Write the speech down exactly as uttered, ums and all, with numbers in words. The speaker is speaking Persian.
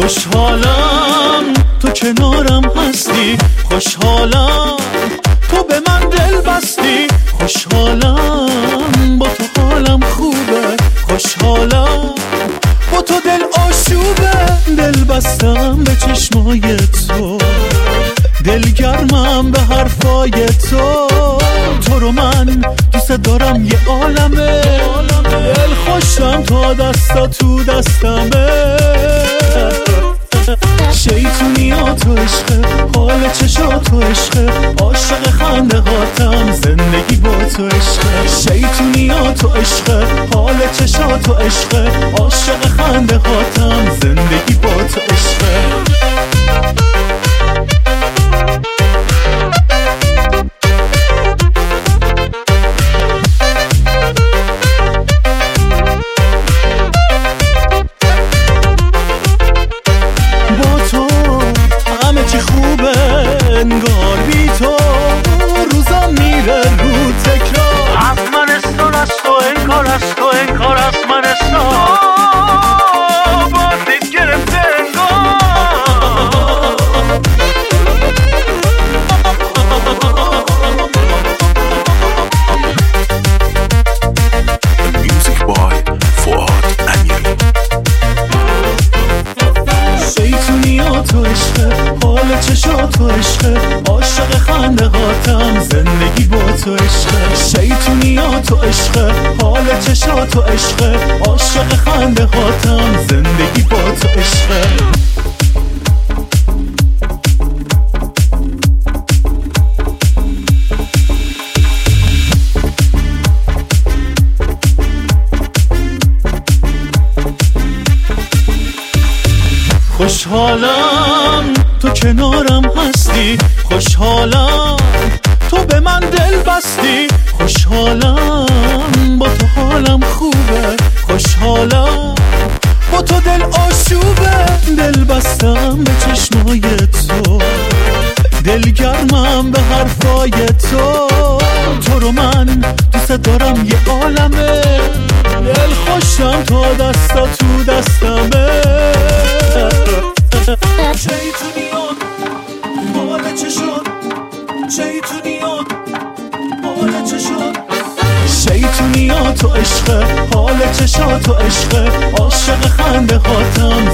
خوشحالم تو کنارم هستی، خوشحالم تو به من دل بستی، خوشحالم با تو حالم خوبه، خوشحالم با تو دل آشوبه. دل بستم به چشمای تو، دلگرمم به حرفای تو، تو رو من دوست دارم یه عالمه، دل خوشم تا دستا تو دستمه. شیطونی ها تو عشقه، حال چشا تو عشقه، عاشق خنده هاتم زندگی با تو عشقه. شیطونی ها تو عشقه، حال چشا تو عشقه، عاشق خنده هاتم زندگی با تو عشقه. انگار بی تو روزم میره رو تکرار، از من استان از تو انگار، از تو انگار از من استان با دید گرفته انگار. Music by فؤاد امیری. شیطونی ها تو عشقه، حال چشا تو عشقه، عاشق خنده هاتم زندگی با تو عشقه. شیطونی ها تو عشقه، حال چشا تو عشقه، عاشق خنده هاتم زندگی با تو عشقه. خوشحالم تو کنارم هستی، خوشحالم تو به من دل بستی، خوشحالم با تو حالم خوبه، خوشحالم با تو دل آشوبه. دل بستم به چشمای تو، دلگرمم به حرفای تو، تو رو من دوست دارم یه عالمه، دل خوشم تا دستا تو دستمه. شیطونیان حال چه شد، شیطونیان حال چه شد، شیطونیان تو عشقه، حال چشا تو عشقه، عاشق خنده هاتم